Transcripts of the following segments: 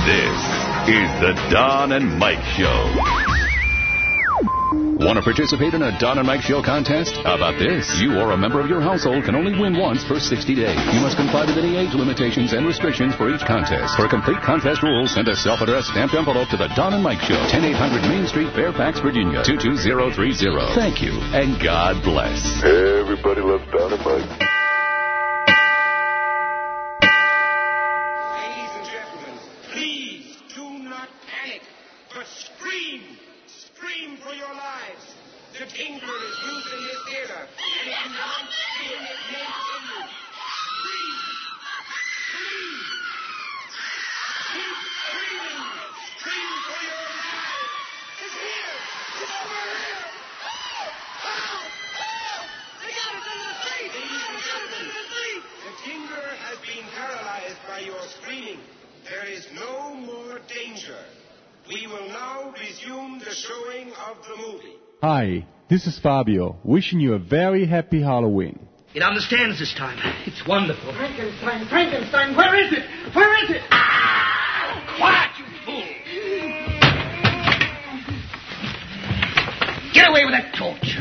This is the Don and Mike Show. Want to participate in a Don and Mike Show contest? How about this? You or a member of your household can only win once for 60 days. You must comply with any age limitations and restrictions for each contest. For complete contest rules, send a self-addressed stamped envelope to the Don and Mike Show, 10800 Main Street, Fairfax, Virginia, 22030. Thank you, and God bless. Everybody loves Don and Mike. Ladies and gentlemen, please do not panic, but scream. Scream for your lives. The Kingler is loose in this theater, and if you want scream, it may kill you. Scream! Scream! Keep screaming! Scream for your lives! It's here! It's over here! They got us in the street! Ladies and gentlemen, the Kingler has been paralyzed by your screaming. There is no more danger. We will now resume the showing of the movie. Hi, this is Fabio, wishing you a very happy Halloween. It understands this time. It's wonderful. Frankenstein, where is it? Where is it? Ah! Quiet, you fool! Get away with that torch.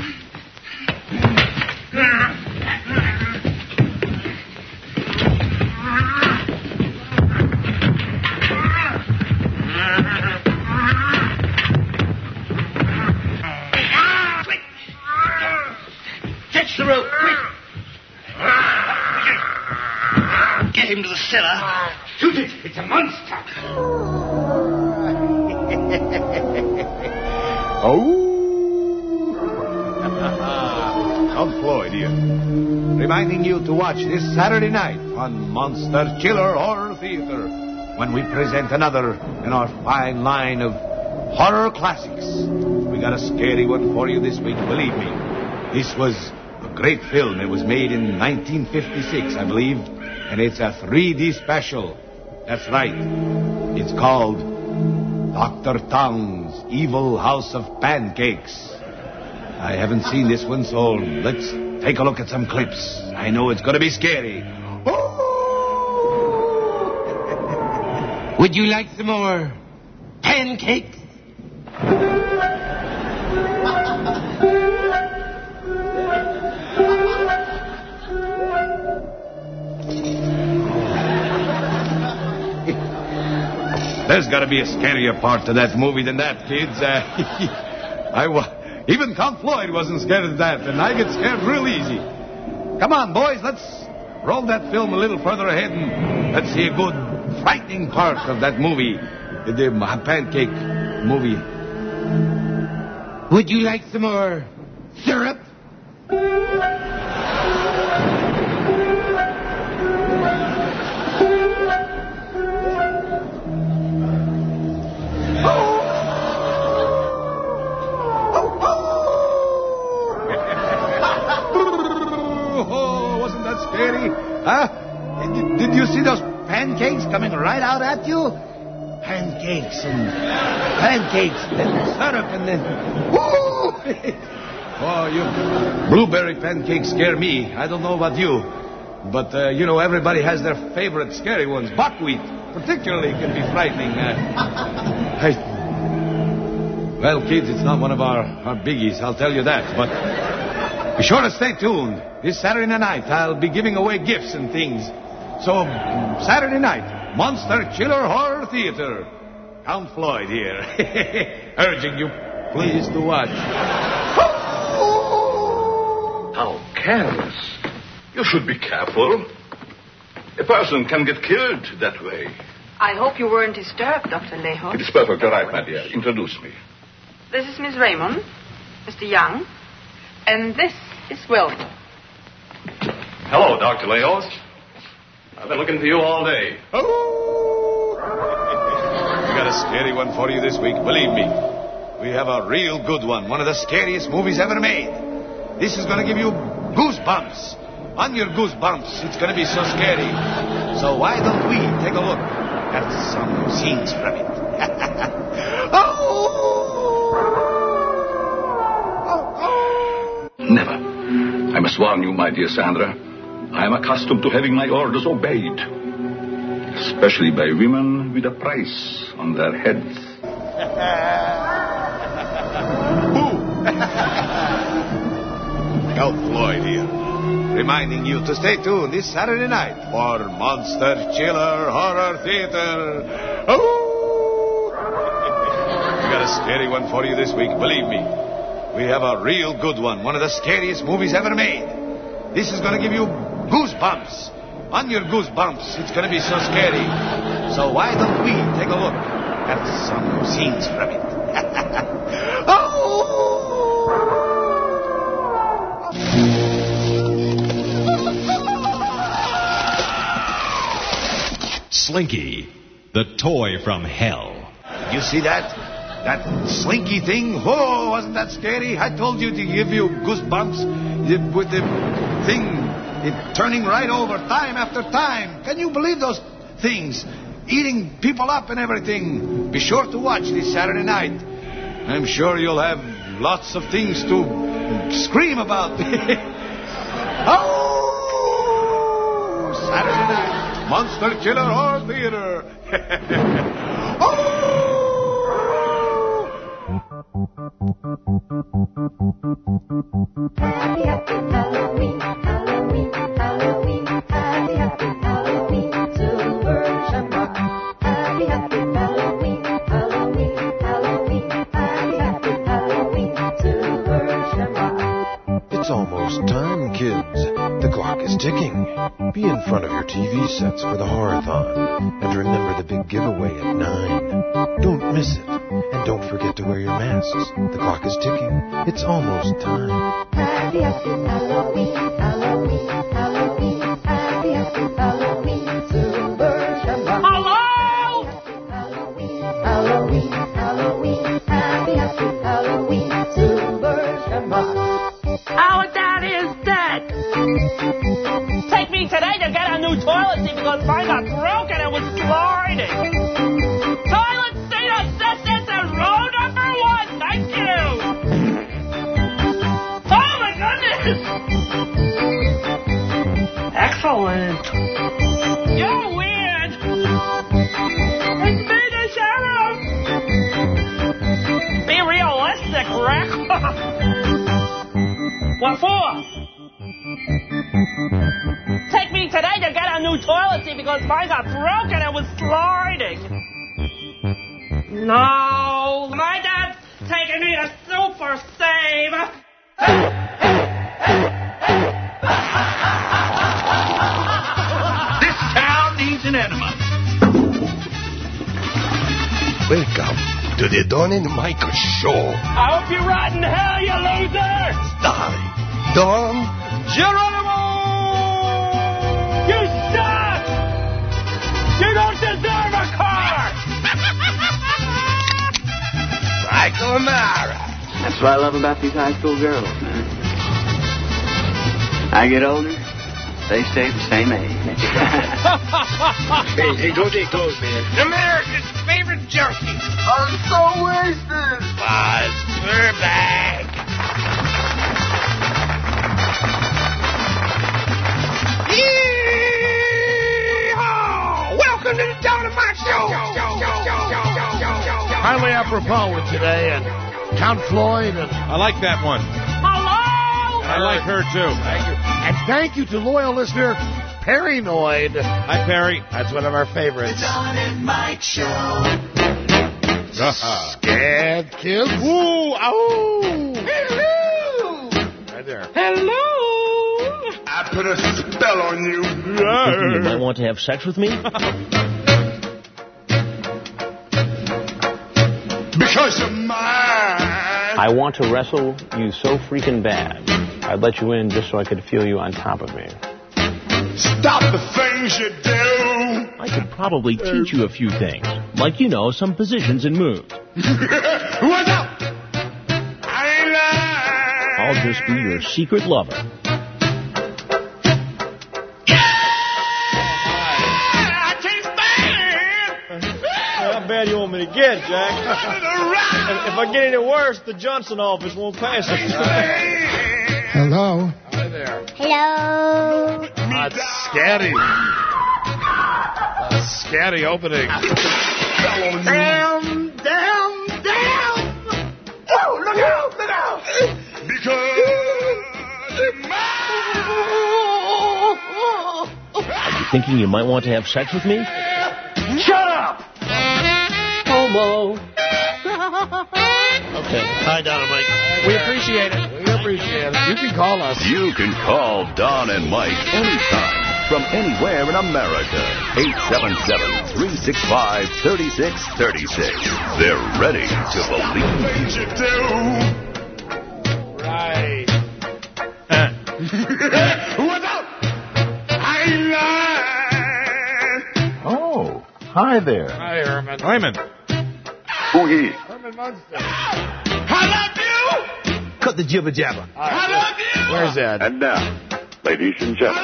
Catch the rope, quick! Get him to the cellar. Shoot it! It's a monster! Count Floyd here, reminding you to watch this Saturday night on Monster Chiller Horror Theater when we present another in our fine line of horror classics. We got a scary one for you this week, believe me. This was a great film. It was made in 1956, I believe, and it's a 3D special. That's right. It's called Dr. Tong's Evil House of Pancakes. I haven't seen this one, so let's take a look at some clips. I know it's going to be scary. Would you like some more pancakes? There's got to be a scarier part to that movie than that, kids. Even Count Floyd wasn't scared of that, and I get scared real easy. Come on, boys, let's roll that film a little further ahead and let's see a good, frightening part of that movie, the pancake movie. Would you like some more syrup? Scary? Huh? Did you see those pancakes coming right out at you? Pancakes and then syrup and then... Oh, you blueberry pancakes scare me. I don't know about you. But, everybody has their favorite scary ones. Buckwheat, particularly, can be frightening. Well, kids, it's not one of our biggies, I'll tell you that. But be sure to stay tuned. This Saturday night, I'll be giving away gifts and things. So, Saturday night, Monster Chiller Horror Theater. Count Floyd here, urging you please to watch. How careless. You should be careful. A person can get killed that way. I hope you weren't disturbed, Dr. Leho. It is perfectly right, my dear. Introduce me. This is Miss Raymond, Mr. Young, and this is Will. Hello, Dr. Leos. I've been looking for you all day. We got a scary one for you this week, believe me. We have a real good one of the scariest movies ever made. This is going to give you goosebumps. On your goosebumps, it's going to be so scary. So why don't we take a look at some scenes from it? Never. I must warn you, my dear Sandra. I am accustomed to having my orders obeyed. especially by women with a price on their heads. Count Floyd here, reminding you to stay tuned this Saturday night for Monster Chiller Horror Theater. Oh! We got a scary one for you this week, believe me. We have a real good one of the scariest movies ever made. This is going to give you goosebumps. On your goosebumps, it's going to be so scary. So why don't we take a look at some scenes from it? Slinky, the toy from hell. You see that? That slinky thing? Oh, wasn't that scary? I told you to give you goosebumps with the thing turning right over time after time. Can you believe those things? Eating people up and everything. Be sure to watch this Saturday night. I'm sure you'll have lots of things to scream about. Oh! Saturday night. Monster Chiller Horror Theater. Oh! Happy, happy Halloween, Halloween, Halloween. Happy, happy Halloween, Silver Shamrock. Happy, happy Halloween, Halloween, Halloween. Happy, happy Halloween, Silver Shamrock. It's almost time, kids. The clock is ticking. Be in front of your TV sets for the Horror-thon. And remember the big giveaway at 9. Don't miss it. And don't forget to wear your masks. The clock is ticking. It's almost time. Happy, happy Halloween, Halloween, Halloween. Happy, happy Halloween, Silver Shamrock. Hello? Halloween, Halloween, Halloween. Happy, happy Halloween, Silver Shamrock. Our dad is dead. Take me today to get a new toilet seat because mine got broken and was sliding. Toilet seat assistance is row number 1. Thank you. Oh my goodness. Excellent. You're weird. It's me, the sheriff. Be realistic, Rick. What for? Take me today to get a new toilet seat because mine got broken and was sliding. No, my dad's taking me to Super Save. This town needs an enema. Welcome to the Don and Michael Show. I hope you rot in hell, you loser! Starring Don Geronimo! You suck! You don't deserve a car! Michael O'Mara. That's what I love about these high school girls, man. I get older, they stay the same age. Hey, don't take those, man. America's favorite junkie. I'm so wasted. Buzz, we're back. Yeehaw! Welcome to the Dynamite Show. Highly apropos today, and Count Floyd and... I like that one. Hello? I like her, too. Thank you. And thank you to loyal listener Perry Noyd. Hi, Perry. That's one of our favorites. The Don and Mike Show. Scared kids. Ooh, ow. Hello. Right there. Hello. I put a spell on you. You might want to have sex with me? Because you're mine. I want to wrestle you so freaking bad, I'd let you in just so I could feel you on top of me. Stop the things you do. I could probably teach you a few things, like, you know, some positions and moves. What's up? I ain't lying. I'll just be your secret lover. How bad you want me to get, Jack? If I get any worse, the Johnson office won't pass it. Hello. Hi there. Hello. That's scary. Scatty opening. Damn! Oh, look out! Are you thinking you might want to have sex with me? Shut up! Homo. Okay. Hi, Don and Mike. We appreciate it. You can call us. You can call Don and Mike anytime from anywhere in America. 877-365-3636. They're ready to believe. Right. What's up? Oh, hi there. Hi, Herman. Boogie. Herman Munster. I love you! Cut the jibber jabber. I love you! Where's Ed? And now, ladies and gentlemen,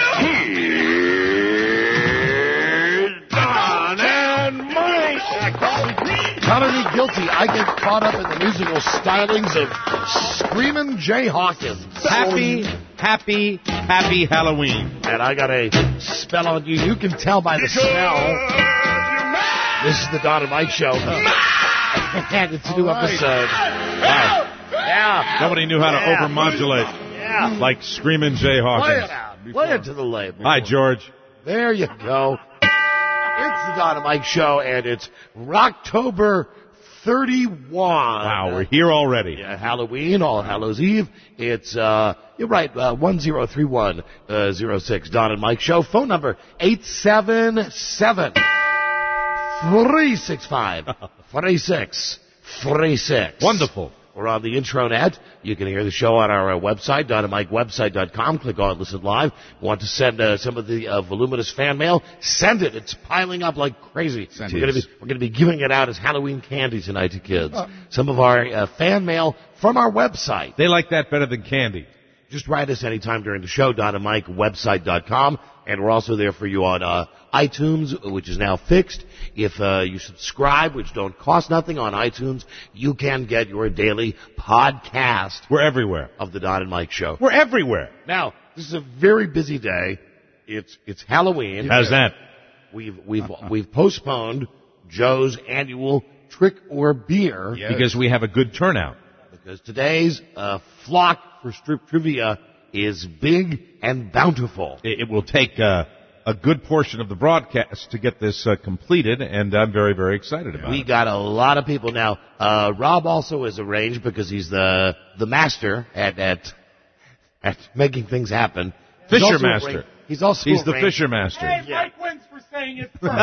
here's Don and Mike. Counter me guilty. I get caught up in the musical stylings of Screamin' Jay Hawkins. Happy Halloween. And I got a spell on you. You can tell by the smell. This is the Don and Mike Show. And it's a new episode. Wow. Yeah. Nobody knew how to Yeah. overmodulate Yeah. like Screamin' Jay Play Hawkins. it out. Play it to the label. Hi, George. There you go. It's the Don and Mike Show, and it's Rocktober 31. Wow, we're here already. Yeah, Halloween, All Hallows Eve. It's, you're right, 103106, Don and Mike Show. Phone number 877-365-3636. Wonderful. We're on the intranet. You can hear the show on our website, DonandMikeWebsite.com. Click on Listen Live. Want to send some of the voluminous fan mail? Send it. It's piling up like crazy. We're going to be giving it out as Halloween candy tonight to kids. Some of our fan mail from our website. They like that better than candy. Just write us anytime during the show, DonandMikeWebsite.com. And we're also there for you on iTunes, which is now fixed. If you subscribe, which don't cost nothing on iTunes, you can get your daily podcast. We're everywhere. Of the Don and Mike Show. We're everywhere. Now, this is a very busy day. It's Halloween. How's that? We've postponed Joe's annual Trick or Beer. Yes. Because we have a good turnout. Because today's flock for Strip Trivia is big and bountiful. It will take a good portion of the broadcast to get this completed, and I'm very, very excited about it. We got a lot of people now. Rob also is arranged because he's the master at making things happen. Fisher Master. He's the Fisher Master. Hey, Mike wins for saying it first.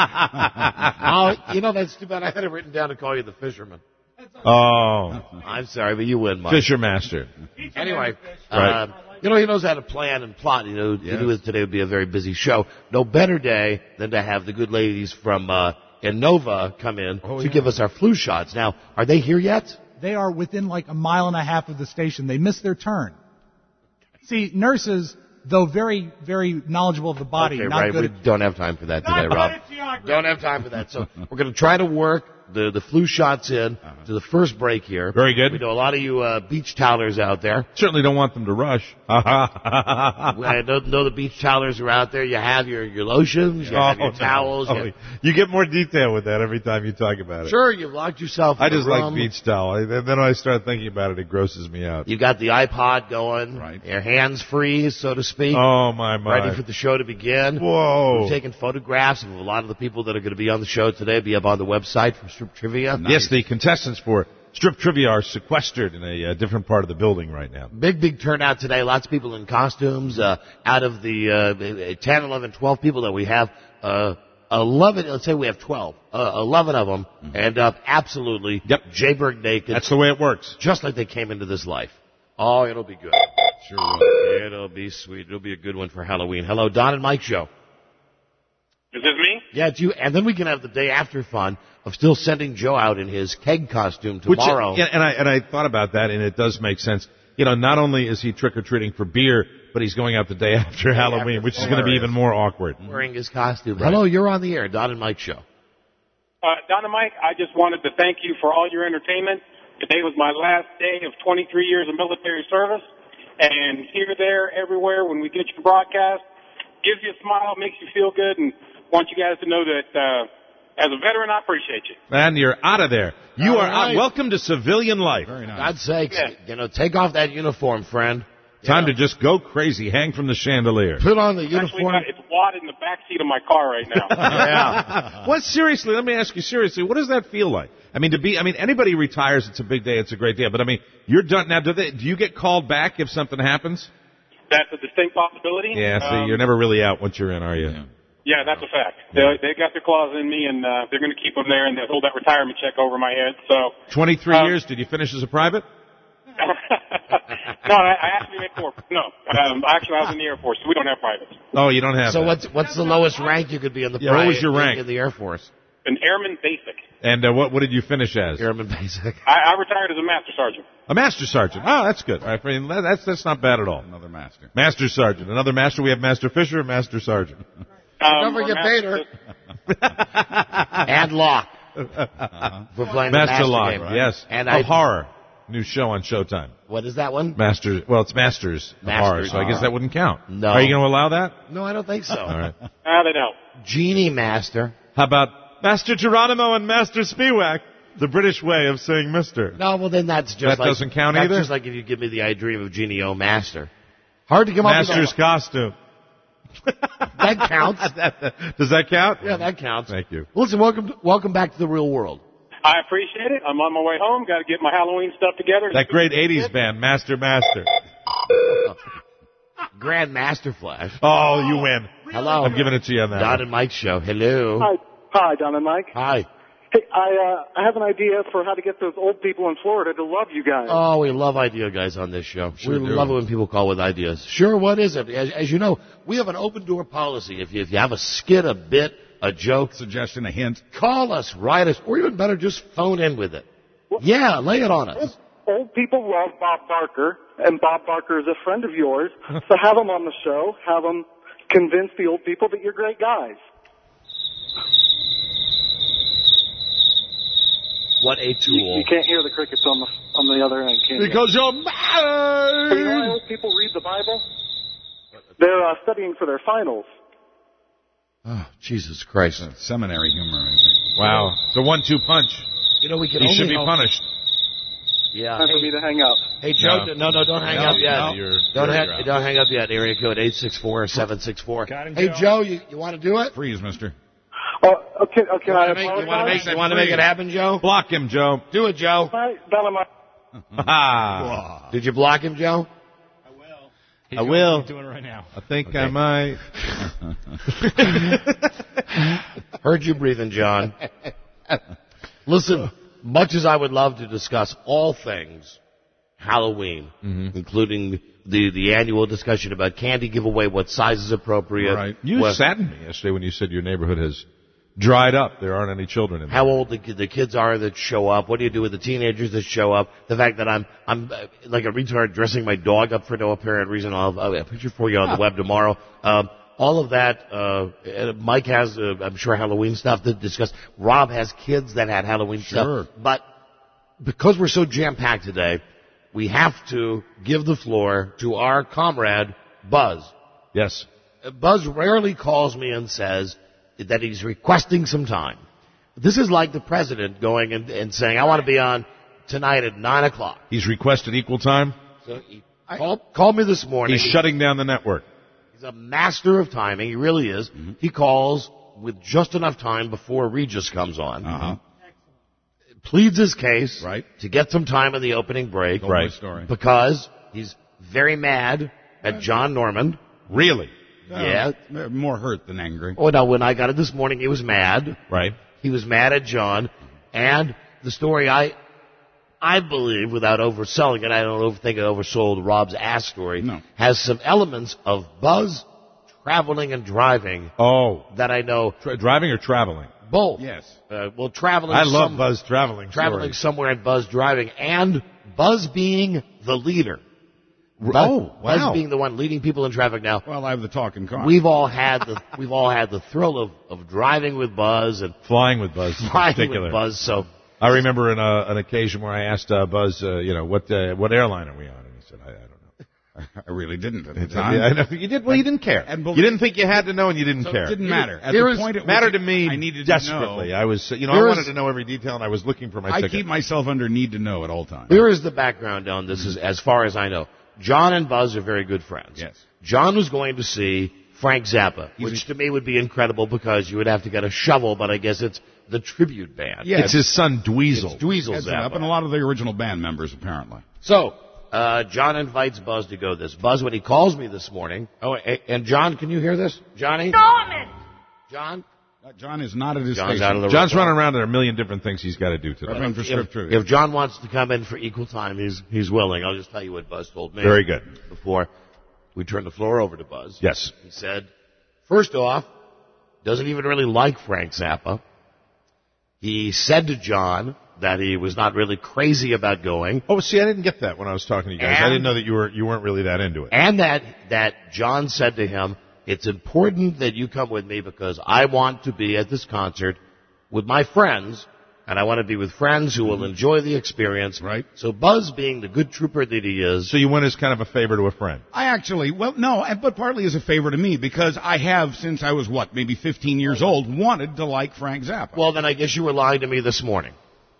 That's too bad. I had it written down to call you the Fisherman. Oh. I'm sorry, but you win, Mike. Fisher Master. Anyway, Right. he knows how to plan and plot. Today would be a very busy show. No better day than to have the good ladies from Innova come in to give us our flu shots. Now, are they here yet? They are within like a mile and a half of the station. They missed their turn. See, nurses, though very, very knowledgeable of the body, Okay, not right. good We don't have time for that today, Rob. Don't have time for that. So we're going to try to work the flu shots in to the first break here. Very good. We know a lot of you beach towelers out there. Certainly don't want them to rush. I know the beach towelers are out there. You have your lotions, you have your towels. You get more detail with that every time you talk about it. Sure, you've locked yourself in I just the room. like beach towel. Then when I start thinking about it, it grosses me out. You got the iPod going. Right. Your hands free, so to speak. Oh, my. Ready for the show to begin. Whoa. We've taken photographs of a lot of the people that are going to be on the show today. Be up on the website for Strip Trivia. Yes, the contestants for Strip Trivia are sequestered in a different part of the building right now. Big turnout today. Lots of people in costumes. Out of the 10, 11, 12 people that we have, 11, let's say we have 12. 11 of them end up absolutely Jayberg naked. That's the way it works. Just like they came into this life. Oh, it'll be good. Sure will. It'll be sweet. It'll be a good one for Halloween. Hello, Don and Mike Show. Is this me? Yeah, it's you. And then we can have the day after fun of still sending Joe out in his keg costume tomorrow. And I thought about that, and it does make sense. Not only is he trick-or-treating for beer, but he's going out the day after Halloween, which is going to be even more awkward. Wearing his costume. Right. Hello, you're on the air. Don and Mike Show. Don and Mike, I just wanted to thank you for all your entertainment. Today was my last day of 23 years of military service. And here, there, everywhere, when we get your broadcast, gives you a smile, makes you feel good, and want you guys to know that as a veteran, I appreciate you. And you're out of there. You are out. right. Welcome to civilian life. For God's sakes, take off that uniform, friend. Time to just go crazy. Hang from the chandelier. Put on the Actually, it's wad in the back seat of my car right now. Yeah. What, seriously, let me ask you seriously, what does that feel like? Anybody retires, it's a big day, it's a great day. But you're done now. Do you get called back if something happens? That's a distinct possibility. Yeah, see, you're never really out once you're in, are you? Yeah, that's a fact. They got their claws in me, and they're going to keep them there, and they'll hold that retirement check over my head. So 23 years, did you finish as a private? No, I actually made four. No, actually, I was in the Air Force, so we don't have privates. Oh, you don't have So that. what's the lowest rank you could be in the what was your rank? in the Air Force? An Airman Basic. And what did you finish as? Airman Basic. I retired as a Master Sergeant. A Master Sergeant. Oh, that's good. All right, that's not bad at all. Another master. Master Sergeant. Another master. We have Master Fisher and Master Sergeant. Don't forget Bader. And Locke. For playing Master the Locke, game. yes. And of Horror. New show on Showtime. What is that one? Masters. Well, it's Masters of Horror, so I guess that wouldn't count. No. Are you going to allow that? No, I don't think so. All right. They don't. Genie Master. How about Master Geronimo and Master Spiewak? The British way of saying Mr. No, well then that's just that like... doesn't count that's either? That's just like if you give me the I Dream of Genie O Master. Hard to come Master's up with costume. That counts. Does that count? Yeah, that counts. Thank you. Listen, welcome back to the real world. I appreciate it. I'm on my way home. Got to get my Halloween stuff together. That great 80s band, Master. Grand Master Flash. Oh, you win. Hello. I'm giving it to you on that. Don and Mike show. Hello. Hi, Don and Mike. Hi. Hey, I have an idea for how to get those old people in Florida to love you guys. Oh, we love idea guys on this show. Sure we do. love it when people call with ideas. Sure, what is it? As you know, we have an open door policy. If you have a skit, a bit, a joke, suggestion, a hint, call us, write us, or even better, just phone in with it. Yeah, lay it on us. Old people love Bob Barker, and Bob Barker is a friend of yours. So have him on the show. Have him convince the old people that you're great guys. What a tool. You can't hear the crickets on the other end, can you? Because you're mad. Hey, you know why old people read the Bible? They're studying for their finals. Oh, Jesus Christ. Seminary humor, I think. Wow. It's a 1-2 punch. You know, we can He only should be hope- punished. Yeah. Time for me to hang up. Hey, Joe, no, don't hang up yet. Don't Don't hang up yet. Area code 864-764. Got him, Hey, Joe. Joe, you want to do it? Freeze, mister. Okay, You want to make it happen, Joe? Block him, Joe. Do it, Joe. Hi, Don and Mike. Ah. Did you block him, Joe? I will. He's doing it right now. I think I might. Heard you breathing, John. Listen, much as I would love to discuss all things Halloween, including the annual discussion about candy giveaway, what size is appropriate. Right. You saddened me yesterday when you said your neighborhood has dried up. There aren't any children in there. How old the kids are that show up. What do you do with the teenagers that show up? The fact that I'm like a retard dressing my dog up for no apparent reason. I'll have a picture for you on the web tomorrow. All of that. Mike has, I'm sure, Halloween stuff to discuss. Rob has kids that had Halloween stuff. But because we're so jam-packed today, we have to give the floor to our comrade, Buzz. Yes. Buzz rarely calls me and says that he's requesting some time. This is like the president going and saying, I want to be on tonight at 9 o'clock. He's requested equal time. So he called me this morning. He's shutting down the network. He's a master of timing. He really is. He calls with just enough time before Regis comes on. Pleads his case to get some time in the opening break. Story. Because he's very mad at John Norman. Really? Yeah. More hurt than angry. Oh, no, when I got it this morning, he was mad. Right. He was mad at John. And the story, I believe, without overselling it, I don't think I oversold Rob's ass story, has some elements of Buzz traveling and driving. Oh. That I know. Driving or traveling? Both. Yes. Well, traveling. I love Buzz traveling. Traveling somewhere and Buzz driving. And Buzz being the leader. Oh, wow. Buzz being the one leading people in traffic now. Well, I have the talking car. We've all had the thrill of driving with Buzz and flying with Buzz in particular. With Buzz. So I remember an occasion where I asked Buzz, what airline are we on? And he said, I don't know. I really didn't at the Yeah, I time. know. You did. Well, you didn't care. And You didn't think you had to know, and you didn't care. It didn't matter. At Here the is- point at mattered which to me I needed desperately. to know. I was, I Here wanted is- to know every detail, and I was looking for my I ticket. keep myself under need to know at all times. Here is the background on this, as far as I know. John and Buzz are very good friends. Yes. John was going to see Frank Zappa, which to me would be incredible because you would have to get a shovel, but I guess it's the tribute band. Yeah, It's his son Dweezil. It's Dweezil Heads it up, Zappa. and a lot of the original band members, apparently. So, John invites Buzz to go this. Buzz, when he calls me this morning, and John, can you hear this? Johnny? John? John is not at his John's station. out of the John's room. running around. There are a million different things he's got to do today. Reverend for Script Trivia. If John wants to come in for equal time, he's willing. I'll just tell you what Buzz told me. Very good. Before we turn the floor over to Buzz. Yes. He said, first off, doesn't even really like Frank Zappa. He said to John that he was not really crazy about going. Oh, see, I didn't get that when I was talking to you guys. I didn't know that you weren't really that into it. And that John said to him, it's important that you come with me because I want to be at this concert with my friends, and I want to be with friends who will enjoy the experience. Right. So Buzz, being the good trooper that he is, So you went as kind of a favor to a friend. I actually, well, no, but partly as a favor to me, because I have, since I was, maybe 15 years old, wanted to like Frank Zappa. well, then I guess you were lying to me this morning.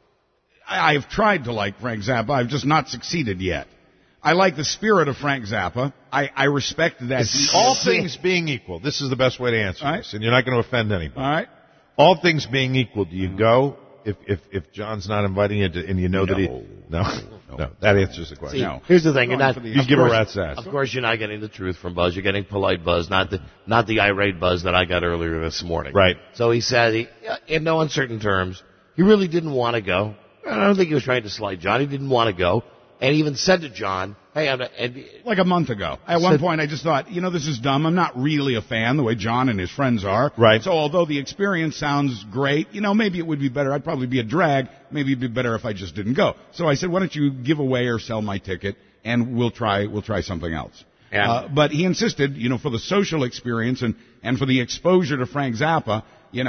I've tried to like Frank Zappa. I've just not succeeded yet. I like the spirit of Frank Zappa. I respect that. All things being equal, this is the best way to answer All right. this, and you're not going to offend anybody. All right. All things being equal, do you go if John's not inviting you and you know that he... No. That answers the question. See, here's the thing. You're not, You give a rat's ass. Of course, you're not getting the truth from Buzz. You're getting polite Buzz, not the irate Buzz that I got earlier this morning. Right. So he said, in no uncertain terms, he really didn't want to go. I don't think he was trying to slight John. He didn't want to go. And he even said to John, hey, Like a month ago. At one point, I just thought, this is dumb. I'm not really a fan the way John and his friends are. Right. So although the experience sounds great, maybe it would be better. I'd probably be a drag. Maybe it'd be better if I just didn't go. So I said, why don't you give away or sell my ticket, and we'll try something else. Yeah. But he insisted, for the social experience and for the exposure to Frank Zappa,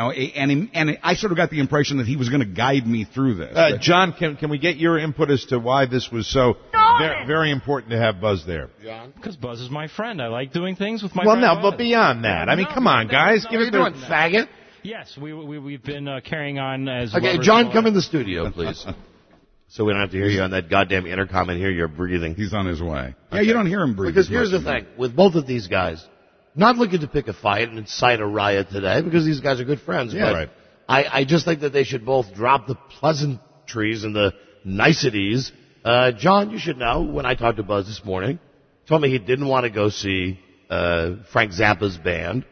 and I sort of got the impression that he was going to guide me through this. John, can we get your input as to why this was so very important to have Buzz there? Because Buzz is my friend. I like doing things with my Well, friend no, Buzz. but beyond that, I mean, come on, guys, give it doing, faggot? Yes, we've been carrying on as Okay, lovers John, for- come in the studio, please. So we don't have to hear you on that goddamn intercom and hear your breathing. He's on his way. Yeah, you don't hear him breathe. Because as here's the much thing. With both of these guys, not looking to pick a fight and incite a riot today because these guys are good friends. Yeah, but right. I just think that they should both drop the pleasantries and the niceties. John, you should know, when I talked to Buzz this morning, told me he didn't want to go see Frank Zappa's band.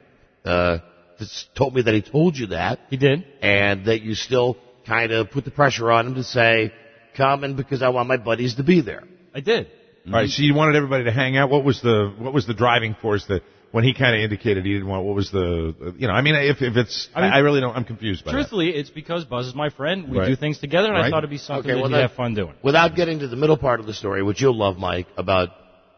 Told me that he told you that. He did. And that you still kind of put the pressure on him to say, come in because I want my buddies to be there. I did. All right, so you wanted everybody to hang out. What was the driving force that when he kind of indicated he didn't want? What was the if it's I really don't. I'm confused by Truthfully, it's because Buzz is my friend. We Right. do things together, and I Right. thought it'd be something Okay, that well, he'd that- have fun doing. Without getting to the middle part of the story, which you'll love, Mike, about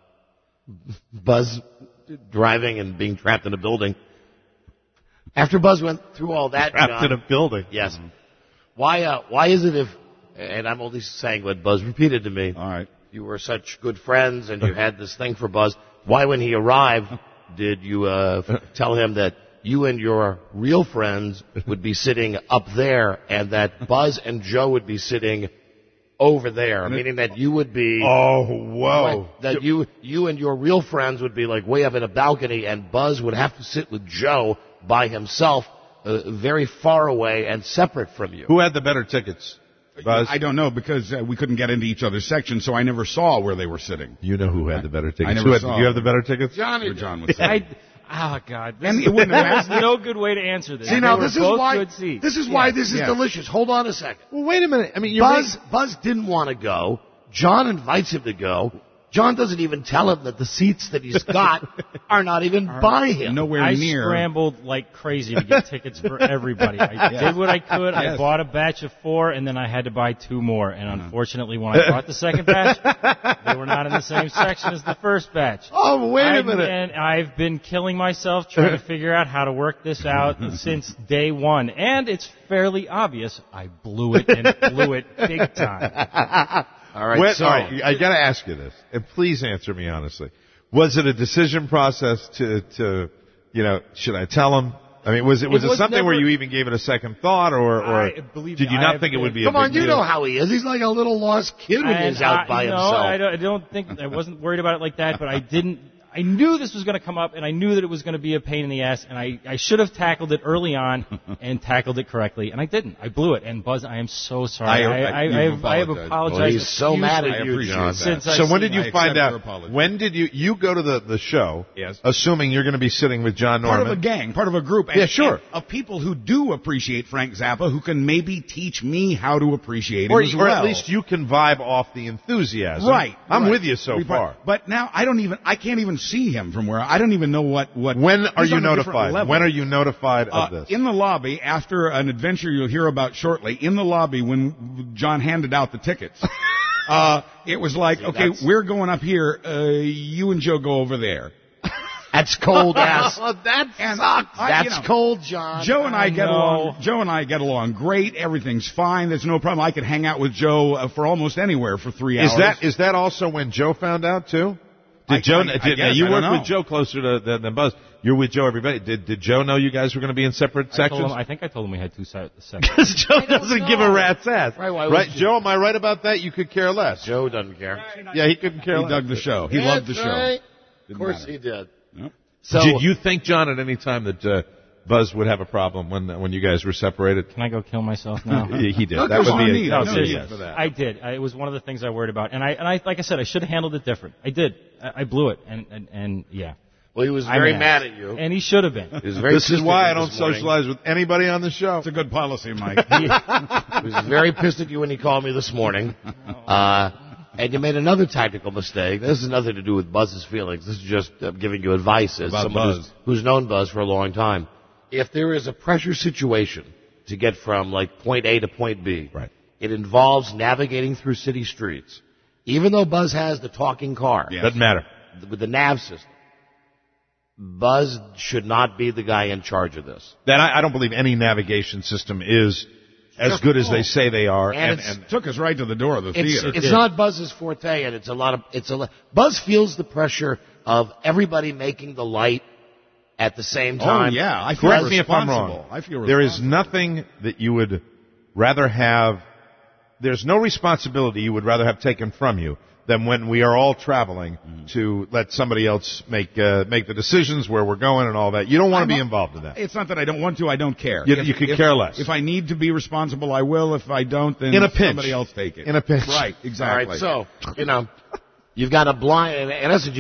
Buzz driving and being trapped in a building. After Buzz went through all that, Trapped John, in a building. Yes. Why is it if, and I'm only saying what Buzz repeated to me. All right. You were such good friends and you had this thing for Buzz. Why, when he arrived, did you tell him that you and your real friends would be sitting up there and that Buzz and Joe would be sitting over there? Meaning that you would be... Oh, whoa. That you and your real friends would be like way up in a balcony and Buzz would have to sit with Joe by himself, very far away and separate from you. Who had the better tickets? Buzz? I don't know because we couldn't get into each other's section, so I never saw where they were sitting. You know who had the better tickets. I never Did saw. you have the better tickets? Johnny. John would say. Oh God! And it wouldn't have There's no good way to answer this. See, now They were this is both why good seats. this is why this is Yeah. delicious. Hold on a second. Well, wait a minute. I mean, Buzz didn't want to go. John invites him to go. John doesn't even tell him that the seats that he's got are not even by him. Nowhere I near. scrambled like crazy to get tickets for everybody. I did what I could. I Yes. bought a batch of 4, and then I had to buy 2 more. And unfortunately, when I bought the second batch, they were not in the same section as the first batch. Oh, wait a minute. And I've been killing myself trying to figure out how to work this out since day one. And it's fairly obvious I blew it and blew it big time. All right, all right, I got to ask you this, and please answer me honestly. Was it a decision process to should I tell him? I mean, was it something never, where you even gave it a second thought, or did you not think it would be a big deal? Come on, you know how he is. He's like a little lost kid when he's out by himself. I don't think, I wasn't worried about it like that, but I knew this was going to come up, and I knew that it was going to be a pain in the ass, and I should have tackled it early on and tackled it correctly, and I didn't. I blew it. And Buzz, I am so sorry. I have apologized. Well, he's so mad at you, John. So when did you find out? When did you go to the show? Yes. Assuming you're going to be sitting with John Norman. Part of a gang, part of a group. Yeah, sure. Of people who do appreciate Frank Zappa, who can maybe teach me how to appreciate him as well. Or at least you can vibe off the enthusiasm. Right. I'm with you so far. But now I can't even see him from where I don't even know what. When are you notified? When are you notified of this? In the lobby, after an adventure you'll hear about shortly, in the lobby when John handed out the tickets, it was like, okay, we're going up here, you and Joe go over there. That's cold ass. That sucks. That's cold, John. Joe and I get along. Joe and I get along great. Everything's fine. There's no problem. I could hang out with Joe for almost anywhere for 3 hours. Is that also when Joe found out too? Did Joe? You work with Joe closer than Buzz. You're with Joe every day. Did Joe know you guys were going to be in separate sections? I think I told him we had two sections. Because Joe doesn't give a rat's ass. Right, Joe, am I right about that? You could care less. Joe doesn't care. Yeah, he couldn't care less. He dug the show. He loved the show. Right. Of course he did. Yep. So, did you think, John, at any time that Buzz would have a problem when you guys were separated? Can I go kill myself now? He did. No, that would be yes. For that. I did. It was one of the things I worried about, and I like I said, I should have handled it different. I did. I blew it, and yeah. Well, he was very mad at you, and he should have been. This is why I don't socialize with anybody on the show. It's a good policy, Mike. He was very pissed at you when he called me this morning. And you made another tactical mistake. This has nothing to do with Buzz's feelings. This is just giving you advice as someone who's known Buzz for a long time. If there is a pressure situation to get from like point A to point B, it involves navigating through city streets. Even though Buzz has the talking car, doesn't matter, with the nav system, Buzz should not be the guy in charge of this. That I don't believe any navigation system is as good as they say they are, and took us right to the door of the theater. It's not Buzz's forte, and Buzz feels the pressure of everybody making the light at the same time. Oh yeah, I feel Correct me if I'm wrong. There is nothing that you would rather have. There's no responsibility you would rather have taken from you than when we are all traveling to let somebody else make the decisions where we're going and all that. You don't want to be involved in that. It's not that I don't want to. I don't care. You could care less. If I need to be responsible, I will. If I don't, then in a pinch, somebody else take it. In a pinch. Right, exactly. All right, so, you've got a blind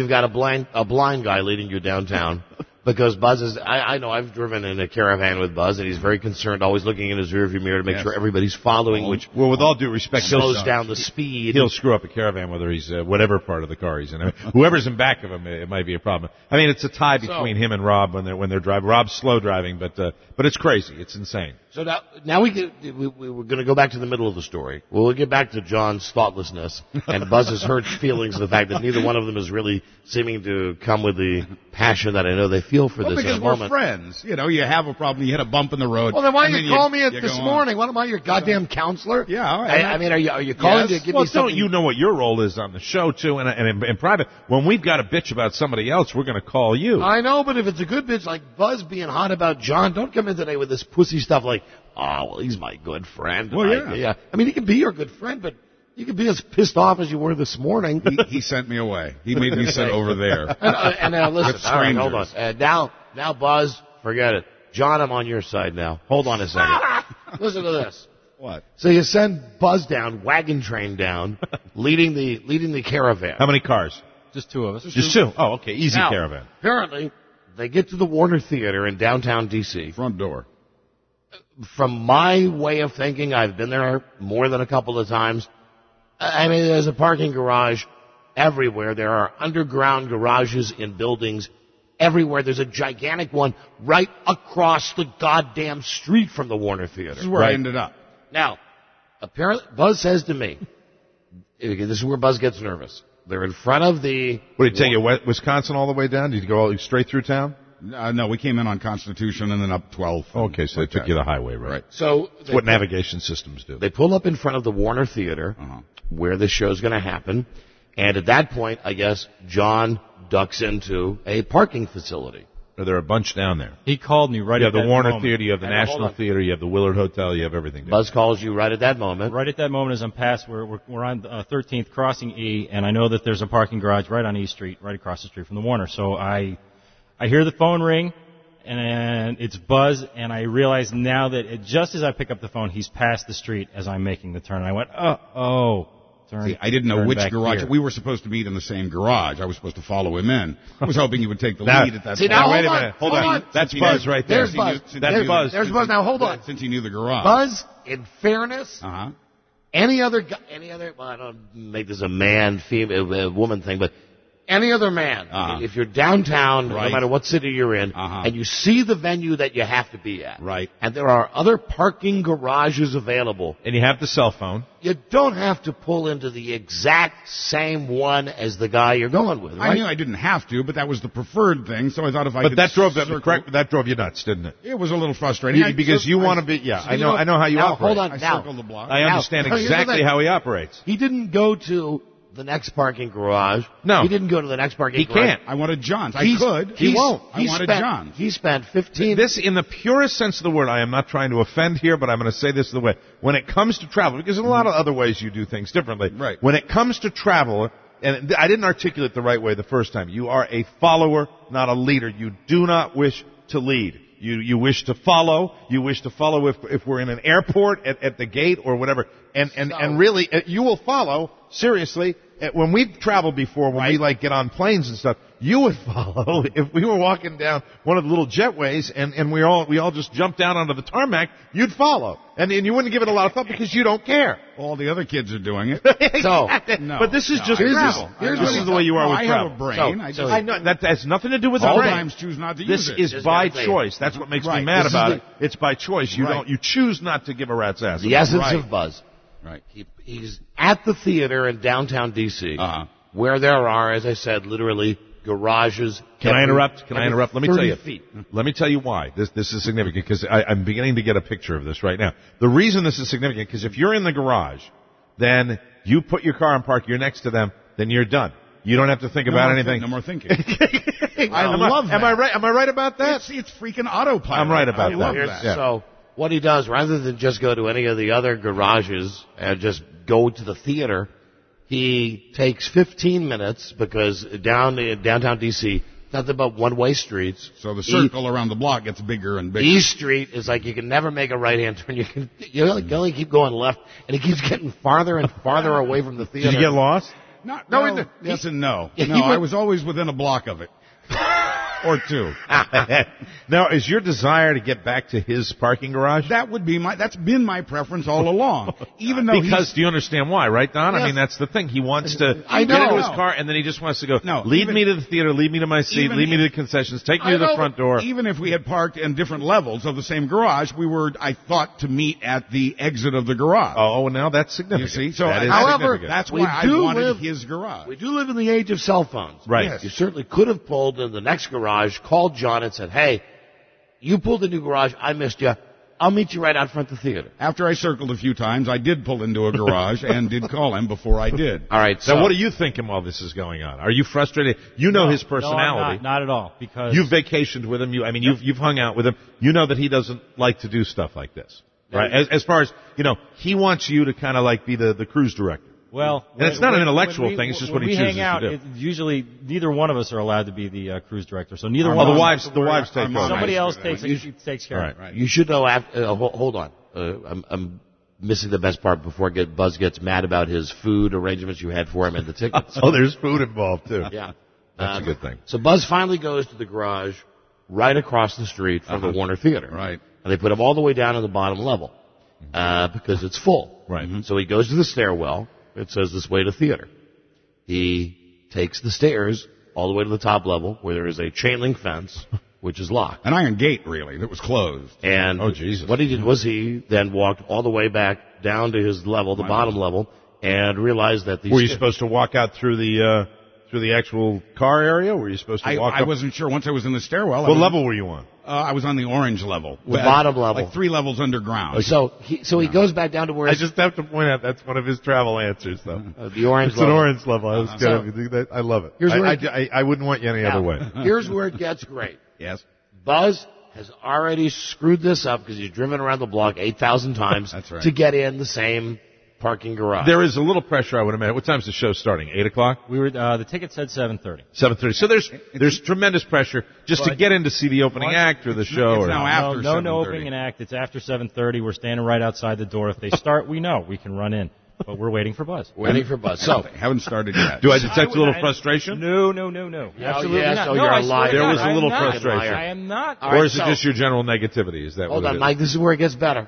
guy leading you downtown. Because Buzz is, I know I've driven in a caravan with Buzz, and he's very concerned, always looking in his rearview mirror to make sure everybody's following, which with all due respect, slows down the speed. He'll screw up a caravan, whether he's whatever part of the car he's in. I mean, whoever's in back of him, it might be a problem. I mean, it's a tie between him and Rob when they're driving. Rob's slow driving, but it's crazy. It's insane. So now we're going to go back to the middle of the story. We'll get back to John's thoughtlessness and Buzz's hurt feelings, the fact that neither one of them is really seeming to come with the passion that I know they feel for this because at the moment. We're friends. You have a problem, you hit a bump in the road. Well, then why didn't you call me this morning? What am I, your goddamn counselor? Yeah. I mean, are you calling to give me something? Don't you know what your role is on the show, too, and in private? When we've got a bitch about somebody else, we're going to call you. I know, but if it's a good bitch like Buzz being hot about John, don't come in today with this pussy stuff like, oh, well, he's my good friend. Well, yeah. I mean, he can be your good friend, but you can be as pissed off as you were this morning. He sent me away. He made me sit over there. And now listen, all right, hold on. Now, Buzz, forget it. John, I'm on your side now. Hold on a second. Listen to this. What? So you send Buzz down, wagon train down, leading the caravan. How many cars? Just two of us. Just two? Oh, okay. Easy now, caravan. Apparently, they get to the Warner Theater in downtown D.C. Front door. From my way of thinking, I've been there more than a couple of times. I mean, there's a parking garage everywhere. There are underground garages in buildings everywhere. There's a gigantic one right across the goddamn street from the Warner Theater. This is where I ended up. Now, apparently, Buzz says to me, this is where Buzz gets nervous. They're in front of the... What did it take you, Wisconsin all the way down? Did you go straight through town? No, we came in on Constitution and then up 12th. Okay, so they took you the highway, right? So that's what navigation systems do. They pull up in front of the Warner Theater, where the show's going to happen, And at that point, I guess, John ducks into a parking facility. There are a bunch down there. He called me right You at have that the Warner moment. Theater, you have the National Theater, you have the Willard Hotel, you have everything. Buzz calls you right at that moment. Right at that moment, as I'm past, we're on 13th crossing E, and I know that there's a parking garage right on E Street, right across the street from the Warner. So I hear the phone ring, and it's Buzz, and I realize now that just as I pick up the phone, he's past the street as I'm making the turn. And I went, oh. See, I didn't know which garage. Here. We were supposed to meet in the same garage. I was supposed to follow him in. I was hoping you would take the lead at that point. Now, wait a minute. Hold on. That's Buzz right there. There's Buzz. That's Buzz. There's Buzz. Now, hold on. Since he knew the garage. Buzz, in fairness, any other, well, I don't make this a man, female, a woman thing, but any other man, if you're downtown, no matter what city you're in, and you see the venue that you have to be at, and there are other parking garages available, and you have the cell phone, you don't have to pull into the exact same one as the guy you're going with, right? I knew I didn't have to, but that was the preferred thing, so I thought if I could... But that drove you nuts, didn't it? It was a little frustrating. Because you want to be... I know how you operate. Hold on, I circled the block. I understand exactly how he operates. He didn't go to the next parking garage. No. He didn't go to the next parking garage. He can't. I wanted John's. He won't. I wanted John's. He spent 15... This, in the purest sense of the word, I am not trying to offend here, but I'm going to say this the way. When it comes to travel, because in a lot of other ways you do things differently. Right. When it comes to travel, and I didn't articulate the right way the first time, you are a follower, not a leader. You do not wish to lead. You wish to follow. You wish to follow if we're in an airport at the gate or whatever. And really, you will follow, seriously. When we've traveled before, when we get on planes and stuff, you would follow if we were walking down one of the little jetways and we all just jumped down onto the tarmac. You'd follow, and you wouldn't give it a lot of thought because you don't care. All the other kids are doing it. But this is just travel. This is the way you are with travel. I have a brain. I know that has nothing to do with the brain. Sometimes choose not to use it. This is by choice. That's what makes me mad about it. It's by choice. You choose not to give a rat's ass. The essence of Buzz. Right. He's at the theater in downtown D.C., where there are, as I said, literally garages. Can I interrupt? Let me tell you. Feet. Let me tell you why this is significant, because I'm beginning to get a picture of this right now. The reason this is significant, because if you're in the garage, then you put your car and park, you're next to them, then you're done. You don't have to think about anything. No more thinking. I love that. Am I right? Am I right about that? It's freaking autopilot. I'm right about that. I love that. Yeah. So what he does, rather than just go to any of the other garages and just go to the theater, he takes 15 minutes, because down in downtown D.C., nothing but one-way streets. So the circle around the block gets bigger and bigger. East Street is like you can never make a right-hand turn. You only keep going left, and he keeps getting farther and farther away from the theater. Did you get lost? Yes and no. I was always within a block of it. Or two. Now, is your desire to get back to his parking garage? That's been my preference all along. Even though do you understand why, right, Don? Yes. I mean, that's the thing. He wants to get into his car, and then he just wants to go, lead me to the theater, lead me to my seat, lead me to the concessions, take me to the front door. Even if we had parked in different levels of the same garage, I thought, to meet at the exit of the garage. Oh, now that's significant. You see? So, however, that's why I wanted his garage. We do live in the age of cell phones. Right. Yes. You certainly could have pulled in the next garage, called John and said, hey, you pulled the new garage, I missed you. I'll meet you right out front of the theater. After I circled a few times, I did pull into a garage and did call him before I did. All right. So what are you thinking while this is going on? Are you frustrated? You know his personality. No, not at all. Because you've vacationed with him. You've hung out with him. You know that he doesn't like to do stuff like this, right? As far as he wants you to kind of like be the cruise director. Well, and it's not an intellectual thing. It's just what he chooses to do. Usually, neither one of us are allowed to be the cruise director. So neither one. The wives take over. Somebody else takes care of it. Right. You should know. Hold on. I'm missing the best part before Buzz gets mad about his food arrangements you had for him and the tickets. There's food involved too. Yeah, that's a good thing. So Buzz finally goes to the garage right across the street from the Warner Theater. Right. And they put him all the way down to the bottom level because it's full. Right. So he goes to the stairwell. It says this way to theater. He takes the stairs all the way to the top level, where there is a chain link fence, which is locked. An iron gate, really, that was closed. And what he did was he then walked all the way back down to his level, the bottom level, and realized that these... Were you supposed to walk out through the actual car area? Were you supposed to walk up? I wasn't sure. Once I was in the stairwell... What level were you on? I was on the orange level. The bottom level. Like 3 levels underground. So he goes back down to where... I just have to point out that's one of his travel answers, though. The orange it's level. An orange level. I love it. I wouldn't want you any other way. Here's where it gets great. Yes. Buzz has already screwed this up because he's driven around the block 8,000 times to get in the same parking garage. There is a little pressure, I would imagine. What time's the show starting? 8 o'clock? We were the ticket said 7:30. 7:30. So there's tremendous pressure just to get in to see the opening act or the show. It's now after 7:30. No opening act. It's after 7:30. We're standing right outside the door. If they start, we know we can run in. But we're waiting for Buzz. Waiting for Buzz. So haven't started yet. Do I detect a little frustration? No. Absolutely not. Oh, you're a liar. There was a little frustration. I am not. Or is it just your general negativity? Is that hold what on, it is? Mike. This is where it gets better.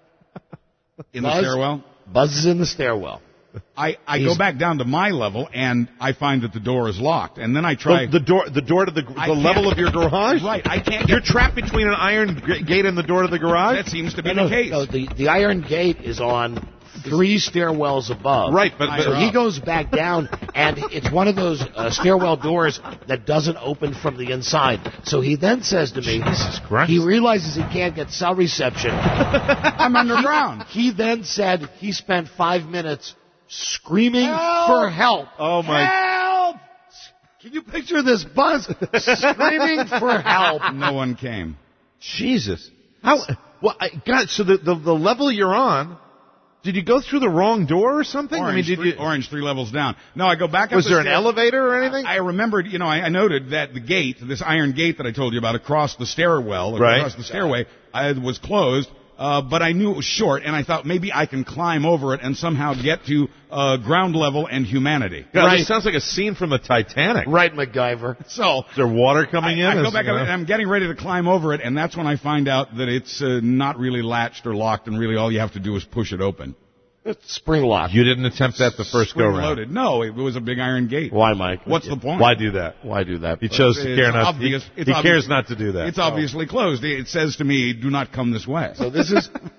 In the stairwell? Buzz is in the stairwell. I go back down to my level and I find that the door is locked, and then I try the door to the level of your garage. Right, I can't. You're trapped between an iron gate and the door to the garage. That seems to be the case. No, the iron gate is on 3 stairwells above. Right, but so he goes back down, and it's one of those stairwell doors that doesn't open from the inside. So he then says to me, Jesus Christ. He realizes he can't get cell reception. I'm underground. He then said he spent 5 minutes screaming for help. Oh my! Help! Can you picture this, Buzz screaming for help? No one came. Jesus! How? Well, God. So the level you're on. Did you go through the wrong door or something? Orange, did you? Orange 3 levels down. No, I go back up. Was there an elevator or anything? I remembered, I noted that the gate, this iron gate that I told you about across the stairwell, across the stairway, was closed. But I knew it was short, and I thought maybe I can climb over it and somehow get to ground level and humanity. God, right. This sounds like a scene from the Titanic. Right, MacGyver. So is there water coming in? I go back and I'm getting ready to climb over it, and that's when I find out that it's not really latched or locked, and really all you have to do is push it open. It's spring locked. You didn't attempt that the first go round. Loaded. No, it was a big iron gate. Why, Mike? What's the point? Why do that? Why do that? He chose to care not. He cares not to do that. It's obviously closed. It says to me, "Do not come this way." So this